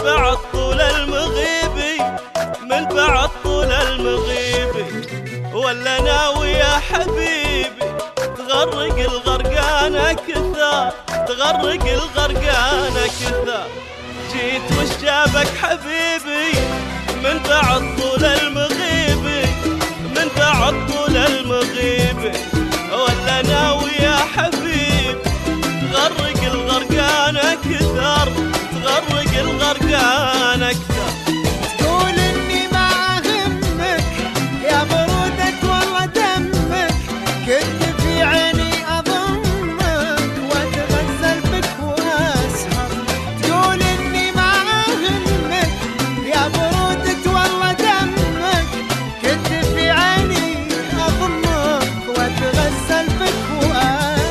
بعد طول المغيبي، من بعد طول المغيبي، ولا ناوي يا حبيبي تغرق الغرقانة كثار، تغرق الغرقانة كثار. جيت وشابك حبيبي من بعد طول المغيبي، من بعد طول المغيبي، ولا ناوي يا حبيبي تغرق الغرقانة كثار، تغرق الغرقانة كثار. تقول اني ما اهمك يا برودة والله دمك، كنت في عيني اضمك واتغزل بك واسهر. تقول اني ما اهمك يا برودة والله دمك، كنت في عيني اضمك واتغزل بك واسهر.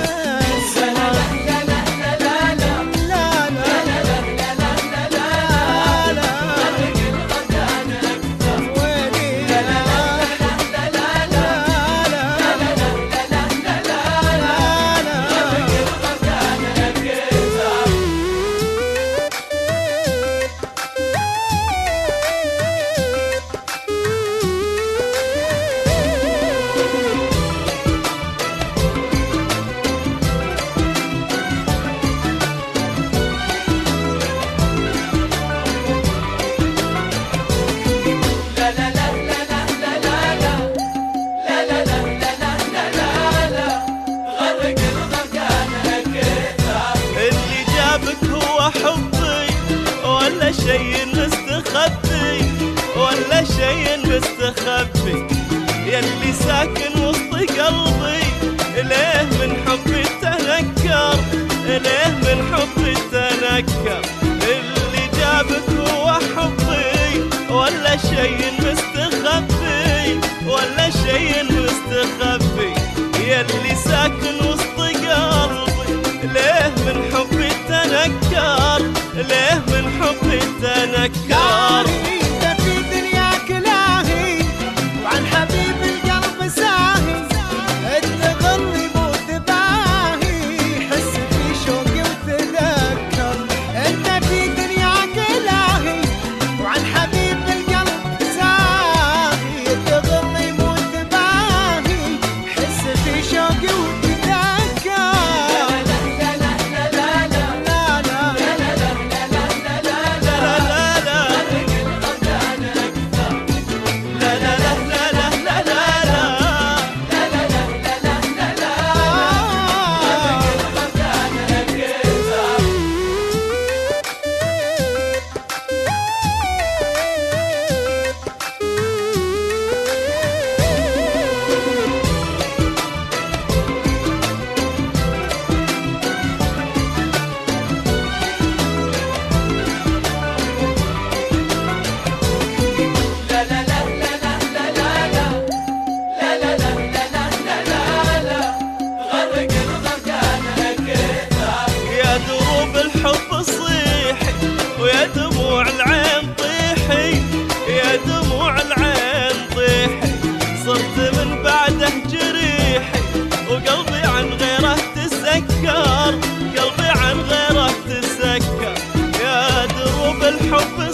ولا شيء مستخبي، ولا شيء مستخبي، يلي ساكن وسط قلبي، ليه من حبي تنكر، ليه من حبي تنكر. اللي جابك هو حبي، ولا شيء مستخبي، ولا شيء مستخبي، يلي ساكن وسط قلبي، ليه من حبي تنكر، ليه من حبي تنكر. انت في دنياك لاهي وعن حبيب القلب ساهي، انت غلي مو تباهي، حس في شوقي وتذكر. انت في دنياك لاهي وعن حبيب القلب ساهي، انت غلي مو تباهي، حس في شوقي وتذكر. الحب صيحي ويا دموع العين طيحي، يا دموع العين طيحي، صرت من بعده جريحي، وقلبي عن غيره تسكر، قلبي عن غيره تسكر. يا دروب الحب